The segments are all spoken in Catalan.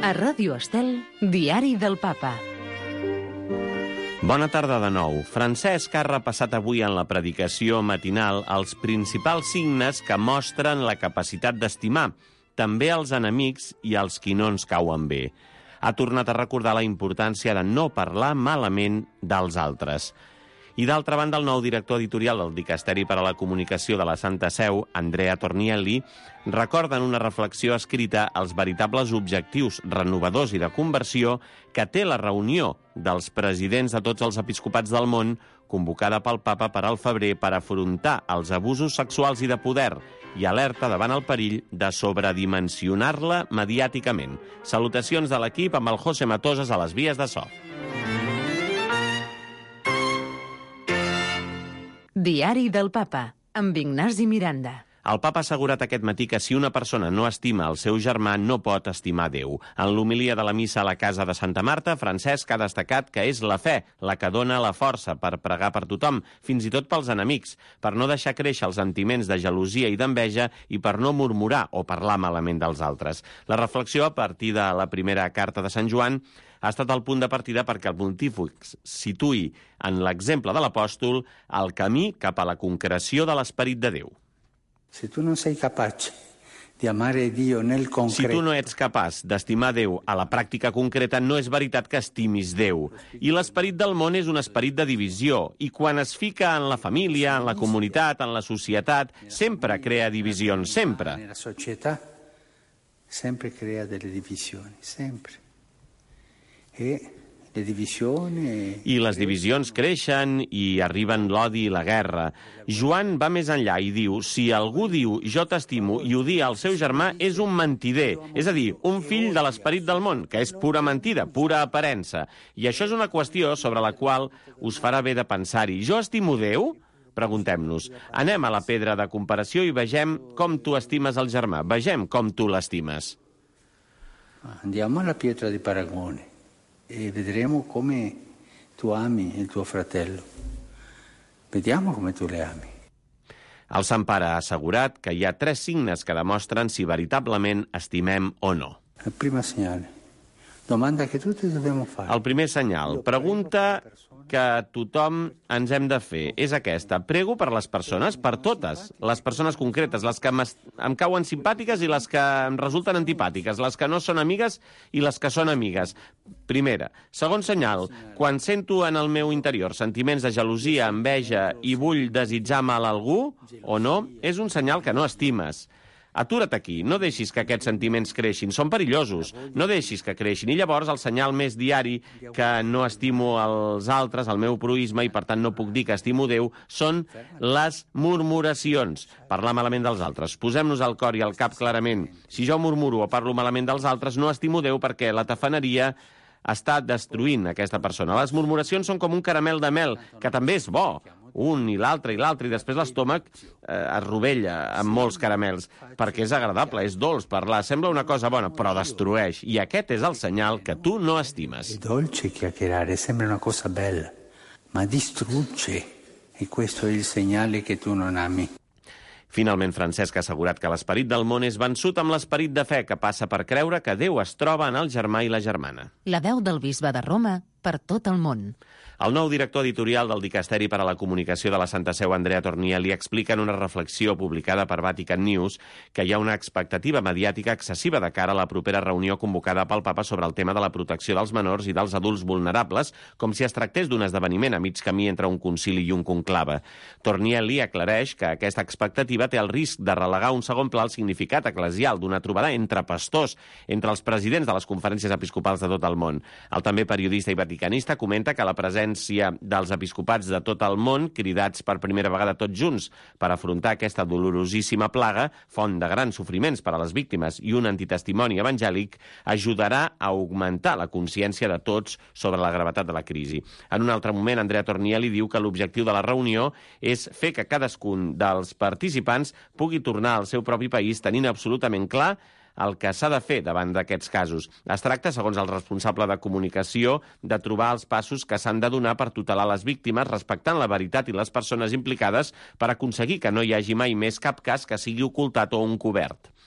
A Ràdio Estel, Diari del Papa. Bona tarda de nou. Francesc ha repassat avui en la predicació matinal els principals signes que mostren la capacitat d'estimar, també els enemics i els qui no ens cauen bé. Ha tornat a recordar la importància de no parlar malament dels altres. I d'altra banda, el nou director editorial del Dicasteri per a la Comunicació de la Santa Seu, Andrea Tornielli, recorda en una reflexió escrita els veritables objectius renovadors i de conversió que té la reunió dels presidents de tots els episcopats del món, convocada pel Papa per al febrer per afrontar els abusos sexuals i de poder, i alerta davant el perill de sobredimensionar-la mediàticament. Salutacions de l'equip amb el José Matosas a les vies de so. Diari del Papa, amb Ignasi Miranda. El Papa ha assegurat aquest matí que si una persona no estima el seu germà, no pot estimar Déu. En l'homilia de la missa a la casa de Santa Marta, Francesc ha destacat que és la fe la que dona la força per pregar per tothom, fins i tot pels enemics, per no deixar créixer els sentiments de gelosia i d'enveja i per no murmurar o parlar malament dels altres. La reflexió, a partir de la primera carta de Sant Joan, ha estat el punt de partida perquè el pontífex situï en l'exemple de l'apòstol el camí cap a la concreció de l'esperit de Déu. Si tu non sei capace di amare Dio nel concreto... Si tu no ets capaç d'estimar Déu a la pràctica concreta, no és veritat que estimis Déu. I l'esperit del món és un esperit de divisió, i quan es fica en la família, en la comunitat, en la societat, sempre crea divisions, sempre. Nella società sempre crea delle divisioni, sempre. I les divisions creixen i arriben l'odi i la guerra. Joan va més enllà i diu: si algú diu jo t'estimo i odia el seu germà, és un mentider, és a dir, un fill de l'esperit del món, que és pura mentida, pura aparença. I això és una qüestió sobre la qual us farà bé de pensar-hi. Jo estimo Déu? Preguntem-nos. Anem a la pedra de comparació i vegem com tu estimes el germà. Vegem com tu l'estimes. Andiamo alla pietra di paragone. E vedremo come tu ami il tuo fratello. Vediamo come tu le ami. El Sant Pare ha assegurat que hi ha 3 signes que demostren si veritablement estimem o no. El primer senyal, domanda que tutti dobbiamo fare. El primer senyal, pregunta que tothom ens hem de fer, és aquesta. Prego per les persones, per totes, les persones concretes, les que em cauen simpàtiques i les que em resulten antipàtiques, les que no són amigues i les que són amigues. Primera. Segon senyal, quan sento en el meu interior sentiments de gelosia, enveja i vull desitjar mal a algú o no, és un senyal que no estimes. Atura't aquí, no deixis que aquests sentiments creixin, són perillosos, no deixis que creixin. I llavors el senyal més diari que no estimo els altres, el meu proisme, i per tant no puc dir que estimo Déu, són les murmuracions, parlar malament dels altres. Posem-nos al cor i al cap clarament. Si jo murmuro o parlo malament dels altres, no estimo Déu perquè la tafaneria està destruint aquesta persona. Les murmuracions són com un caramel de mel, que també és bo, un i l'altre, i després l'estómac es rovella amb molts caramels, perquè és agradable, és dolç parlar, sembla una cosa bona, però destrueix, i aquest és el senyal que tu no estimes. È dolce chiacchierare, sembra una cosa bella, ma distrugge, e questo è il segnale che tu non ami. Finalment, Francesc ha assegurat que l'esperit del món és vençut amb l'esperit de fe, que passa per creure que Déu es troba en el germà i la germana. La veu del bisbe de Roma per tot el món. El nou director editorial del Dicasteri per a la Comunicació de la Santa Seu, Andrea Tornielli, explica en una reflexió publicada per Vatican News que hi ha una expectativa mediàtica excessiva de cara a la propera reunió convocada pel Papa sobre el tema de la protecció dels menors i dels adults vulnerables, com si es tractés d'un esdeveniment a mig camí entre un concili i un conclave. Tornielli aclareix que aquesta expectativa té el risc de relegar un segon pla el significat eclesial d'una trobada entre pastors, entre els presidents de les conferències episcopals de tot el món. El també periodista i vaticanista comenta que la presència dels episcopats de tot el món, cridats per primera vegada tots junts per afrontar aquesta dolorosíssima plaga, font de grans sofriments per a les víctimes i un antitestimoni evangèlic, ajudarà a augmentar la consciència de tots sobre la gravetat de la crisi. En un altre moment, Andrea Tornielli diu que l'objectiu de la reunió és fer que cadascun dels participants pugui tornar al seu propi país tenint absolutament clar el que s'ha de fer davant d'aquests casos. Es tracta, segons el responsable de comunicació, de trobar els passos que s'han de donar per tutelar les víctimes, respectant la veritat i les persones implicades per aconseguir que no hi hagi mai més cap cas que sigui ocultat o encobert.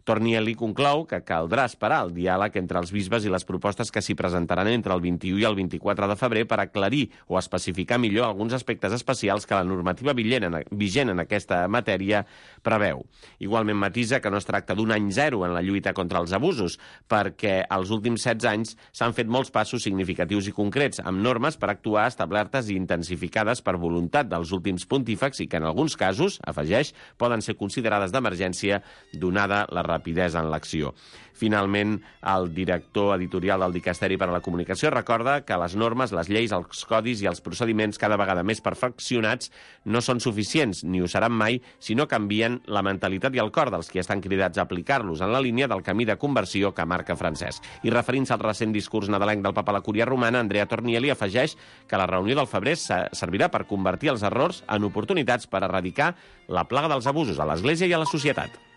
Tornielli conclou que caldrà esperar el diàleg entre els bisbes i les propostes que s'hi presentaran entre el 21 i el 24 de febrer per aclarir o especificar millor alguns aspectes especials que la normativa vigent en aquesta matèria preveu. Igualment matisa que no es tracta d'un any zero en la lluita contra els abusos, perquè els últims 16 anys s'han fet molts passos significatius i concrets, amb normes per actuar establertes i intensificades per voluntat dels últims pontífex i que en alguns casos, afegeix, poden ser considerades d'emergència donada la rapidesa en l'acció. Finalment, el director editorial del Dicasteri per a la Comunicació recorda que les normes, les lleis, els codis i els procediments cada vegada més perfeccionats no són suficients, ni ho seran mai, si no canvien la mentalitat i el cor dels qui estan cridats a aplicar-los en la línia del camí de conversió que marca Francesc. I referint-se al recent discurs nadalenc del papa a la Cúria Romana, Andrea Tornielli afegeix que la reunió del febrer servirà per convertir els errors en oportunitats per erradicar la plaga dels abusos a l'Església i a la societat.